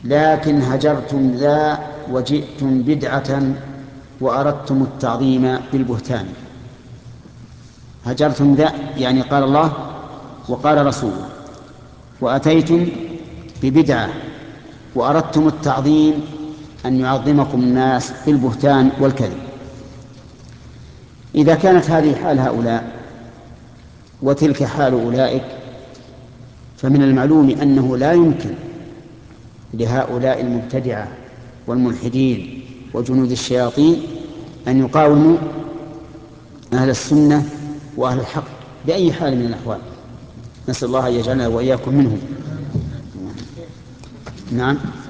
لكن هجرتم ذا وجئتم بدعة وأردتم التعظيم بالبهتان. هجرتم ذا يعني قال الله وقال رسوله، وأتيتم ببدعة وأردتم التعظيم أن يعظمكم الناس بالبهتان والكذب. إذا كانت هذه حال هؤلاء وتلك حال أولئك، فمن المعلوم أنه لا يمكن لهؤلاء المبتدعة والملحدين وجنود الشياطين أن يقاوموا أهل السنة وأهل الحق بأي حال من الأحوال. نسأل الله أن يجعلنا وإياكم منهم. نعم.